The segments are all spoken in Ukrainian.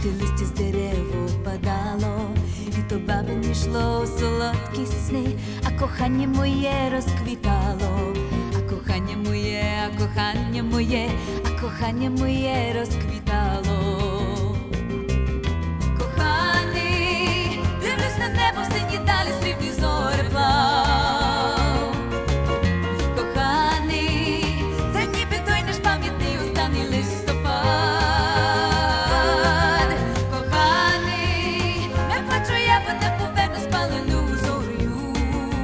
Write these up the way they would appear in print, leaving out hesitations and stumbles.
жовті листя з дерев опадало, і то бабині йшло у солодкі сни, а кохання моє розквітало, а кохання моє, а кохання моє, а кохання моє розквітало. Коханий, дивлюсь на небо, в сині далі срібні зореплав. Коханий, це ніби той наш пам'ятний останній листопад. Коханий, не плачу я, бо не поверну спалену зорю.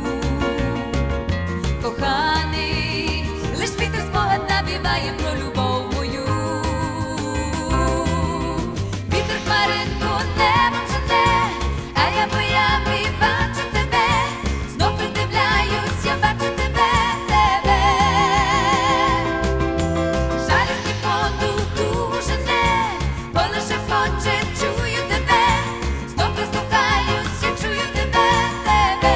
Коханий, лиш вітер спогад навіває про любов мою. Вітер хмаринку небом жене, а я в уяві бачу тебе. Знов придивляюсь, я бачу тебе, тебе. Жалісний подух душу жене, поле шепоче, чую тебе. Знов прислухаюсь, я чую тебе, тебе.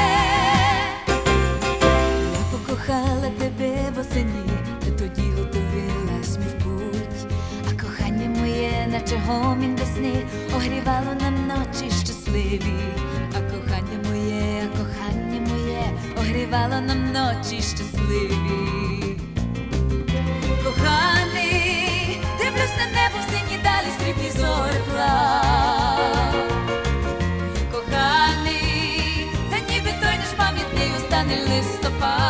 Я покохала тебе восени, ти тоді готувалась ми в путь. А кохання моє, наче гомін весни, огрівало нам ночі щасливі. А кохання моє, а кохання моє, огрівало нам ночі щасливі. Коханий, дивлюсь на небо, в сині далі срібні зореплав. Коханий, це ніби той наш пам'ятний останній листопад.